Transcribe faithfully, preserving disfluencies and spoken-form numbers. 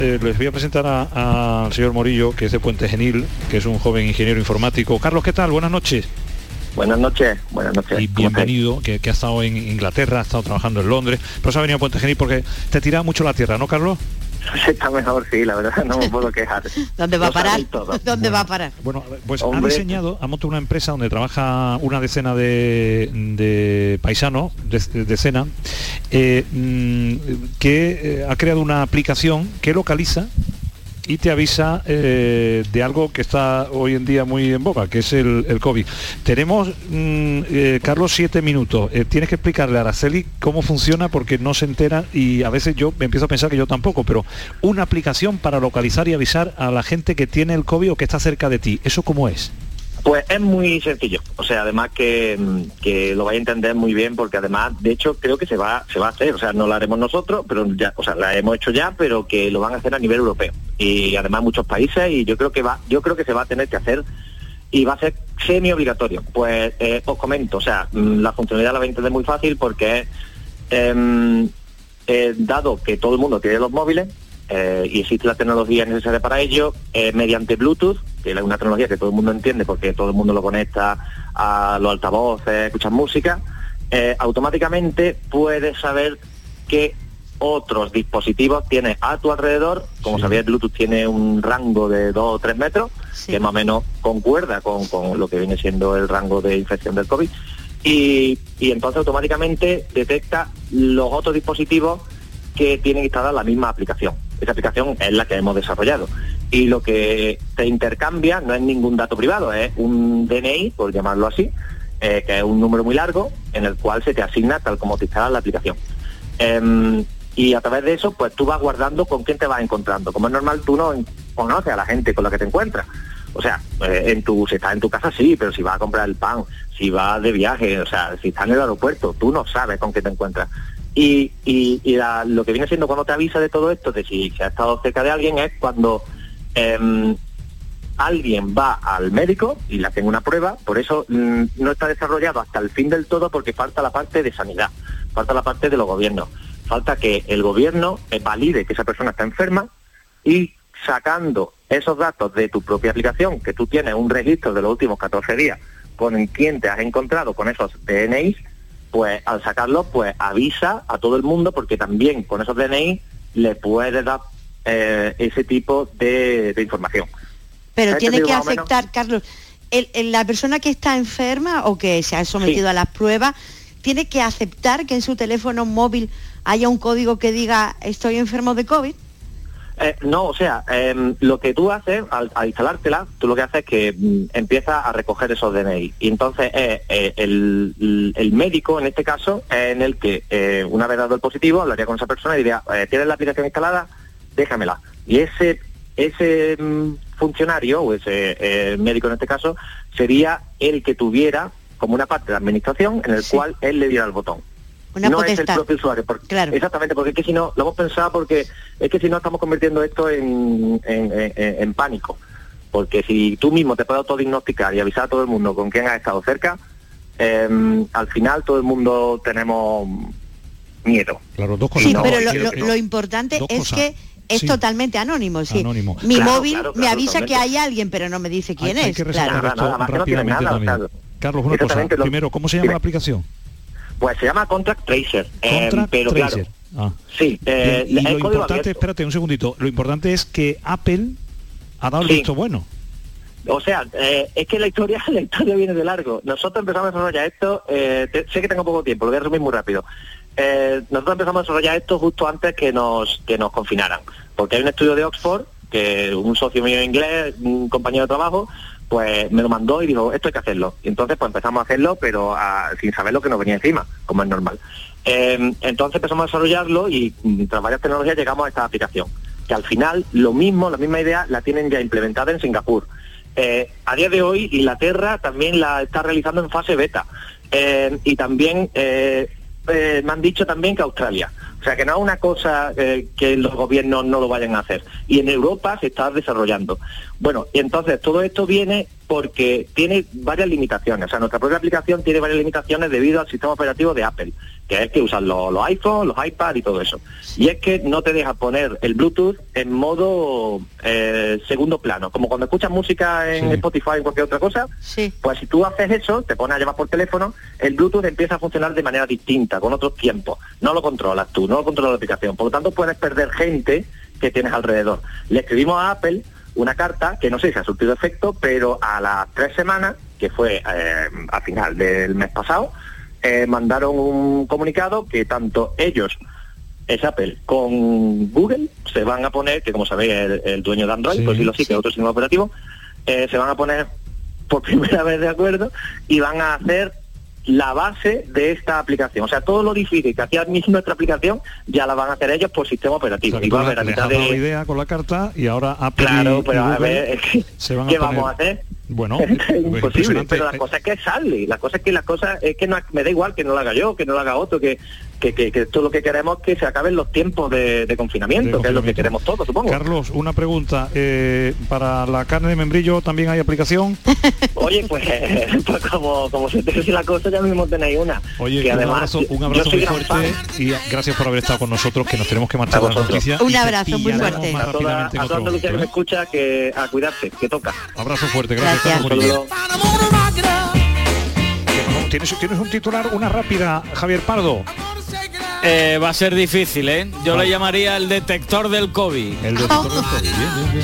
Eh, les voy a presentar al señor Morillo, que es de Puente Genil, que es un joven ingeniero informático. Carlos, ¿qué tal? Buenas noches. Buenas noches, buenas noches. Y bienvenido, que, que ha estado en Inglaterra, ha estado trabajando en Londres, pero se ha venido a Puente Genil porque te tira mucho la tierra, ¿no, Carlos? Está mejor, sí, la verdad, no me puedo quejar. ¿Dónde va a parar? ¿Dónde bueno, va a parar? Bueno, pues Hombre. ha diseñado, ha montado una empresa donde trabaja una decena de, de paisanos, de, decena, eh, que eh, ha creado una aplicación que localiza y te avisa eh, de algo que está hoy en día muy en boga, que es el, el COVID. Tenemos, mm, eh, Carlos, siete minutos. Eh, tienes que explicarle a Araceli cómo funciona porque no se entera y a veces yo me empiezo a pensar que yo tampoco, pero una aplicación para localizar y avisar a la gente que tiene el COVID o que está cerca de ti. ¿Eso cómo es? Pues es muy sencillo, o sea, además que, que lo vais a entender muy bien, porque además, de hecho, creo que se va se va a hacer, o sea, no lo haremos nosotros, pero ya, o sea, la hemos hecho ya, pero que lo van a hacer a nivel europeo y además muchos países, y yo creo que va, yo creo que se va a tener que hacer y va a ser semi obligatorio. Pues eh, os comento, o sea, la funcionalidad la vais a entender muy fácil porque es eh, eh, dado que todo el mundo tiene los móviles. Eh, y existe la tecnología necesaria para ello, eh, mediante Bluetooth, que es una tecnología que todo el mundo entiende porque todo el mundo lo conecta a los altavoces, escuchas música, eh, automáticamente puedes saber qué otros dispositivos tienes a tu alrededor. Como sí. sabéis, Bluetooth tiene un rango de dos o tres metros, sí. que más o menos concuerda con, con lo que viene siendo el rango de infección del COVID, y, y entonces automáticamente detecta los otros dispositivos que tienen instalada la misma aplicación. Esa aplicación es la que hemos desarrollado. Y lo que te intercambia no es ningún dato privado, es un D N I, por llamarlo así, eh, que es un número muy largo, en el cual se te asigna tal como te instala la aplicación. Eh, y a través de eso, pues tú vas guardando con quién te vas encontrando. Como es normal, tú no conoces a la gente con la que te encuentras. O sea, eh, en tu, si estás en tu casa sí, pero si vas a comprar el pan, si vas de viaje, o sea, si estás en el aeropuerto, tú no sabes con quién te encuentras. Y, y, y la, lo que viene siendo cuando te avisa de todo esto, de si se ha estado cerca de alguien, es cuando eh, alguien va al médico y le hacen una prueba. Por eso mmm, no está desarrollado hasta el fin del todo, porque falta la parte de sanidad, falta la parte de los gobiernos, falta que el gobierno eh, valide que esa persona está enferma, y sacando esos datos de tu propia aplicación, que tú tienes un registro de los últimos catorce días con quién te has encontrado con esos D N Is, pues al sacarlo, pues avisa a todo el mundo, porque también con esos D N I le puedes dar eh, ese tipo de, de información. Pero tiene que afectar, Carlos, el, el, la persona que está enferma o que se ha sometido sí. a las pruebas, tiene que aceptar que en su teléfono móvil haya un código que diga estoy enfermo de COVID. Eh, no, o sea, eh, lo que tú haces al, al instalártela, tú lo que haces es que mm, empiezas a recoger esos D N I. Y entonces eh, eh, el, el médico, en este caso, es en el que eh, una vez dado el positivo, hablaría con esa persona y diría, eh, ¿tienes la aplicación instalada? Déjamela. Y ese ese mm, funcionario, o ese eh, médico en este caso, sería el que tuviera como una parte de administración en el sí. cual él le diera el botón. Una no potestad. Es el propio usuario, porque, claro. exactamente, porque es que si no, lo hemos pensado, porque es que si no estamos convirtiendo esto en, en, en, en pánico, porque si tú mismo te puedes autodiagnosticar y avisar a todo el mundo con quién has estado cerca, eh, al final todo el mundo tenemos miedo. Claro, dos cosas. Sí, no, pero lo, quiero, lo, quiero, lo importante es cosas. que es sí. totalmente anónimo, sí. Anónimo. Mi claro, móvil claro, claro, me avisa totalmente. que hay alguien, pero no me dice quién hay, es. Hay que claro. resaltar esto nada, nada, rápidamente no nada, también. claro. Carlos, una cosa. Lo, Primero, ¿cómo se llama dime. la aplicación? Pues se llama Contact Tracer. Contact eh, pero Tracer. Claro, ah. sí. Eh, y, y lo importante, abierto. espérate un segundito, lo importante es que Apple ha dado el sí. visto bueno. O sea, eh, es que la historia la historia viene de largo. Nosotros empezamos a desarrollar esto, eh, te, sé que tengo poco tiempo, lo voy a resumir muy rápido. Eh, nosotros empezamos a desarrollar esto justo antes que nos que nos confinaran, porque hay un estudio de Oxford, que un socio mío inglés, un compañero de trabajo, pues me lo mandó y dijo, esto hay que hacerlo. Y entonces pues empezamos a hacerlo, pero a, sin saber lo que nos venía encima, como es normal. Eh, entonces empezamos a desarrollarlo y tras varias tecnologías llegamos a esta aplicación, que al final lo mismo, la misma idea la tienen ya implementada en Singapur. Eh, a día de hoy Inglaterra también la está realizando en fase beta. Eh, y también eh, eh, me han dicho también que Australia. O sea, que no es una cosa eh, que los gobiernos no lo vayan a hacer. Y en Europa se está desarrollando. Bueno, y entonces todo esto viene porque tiene varias limitaciones. O sea, nuestra propia aplicación tiene varias limitaciones debido al sistema operativo de Apple, que es que usan los, los iPhones, los iPads y todo eso. Y es que no te deja poner el Bluetooth en modo eh, segundo plano, como cuando escuchas música en sí. Spotify o cualquier otra cosa, sí. Pues si tú haces eso, te pones a llevar por teléfono, el Bluetooth empieza a funcionar de manera distinta, con otros tiempos. No lo controlas tú, no lo controla la aplicación. Por lo tanto, puedes perder gente que tienes alrededor. Le escribimos a Apple una carta que no sé si ha surtido efecto, pero a las tres semanas, que fue eh, a final del mes pasado, eh, mandaron un comunicado que tanto ellos, es Apple, con Google, se van a poner, que como sabéis el, el dueño de Android, sí, pues sí lo sí, que es otro sistema operativo, eh, se van a poner por primera vez de acuerdo y van a hacer la base de esta aplicación. O sea, todo lo difícil que hacía nuestra aplicación ya la van a hacer ellos por sistema operativo. O sea, y va a haber a mitad de la idea con la carta y ahora Apple claro, y, pero y Google a ver, se van ¿qué a poner... vamos a hacer? Bueno, es imposible, pero la cosa es que sale, la cosa es que la cosa es que no, me da igual que no lo haga yo, que no lo haga otro, que que, que, que todo lo que queremos es que se acaben los tiempos de, de, confinamiento, de confinamiento, que es lo que queremos todos, supongo. Carlos, una pregunta, eh, ¿para la carne de membrillo también hay aplicación? Oye, pues, pues como, como se te dice la cosa, ya mismo tenéis una. Oye, que un además, abrazo, un abrazo muy fuerte fan. Y gracias por haber estado con nosotros, que nos tenemos que marchar a las noticias. Un abrazo muy fuerte. A toda, a toda Andalucía que me escucha, que a cuidarse, que toca. Abrazo fuerte, gracias. gracias. ¿Tienes, ¿Tienes un titular, una rápida, Javier Pardo? Eh, va a ser difícil, ¿eh? Yo ah. le llamaría el detector del COVID. El detector del COVID, bien, bien, bien.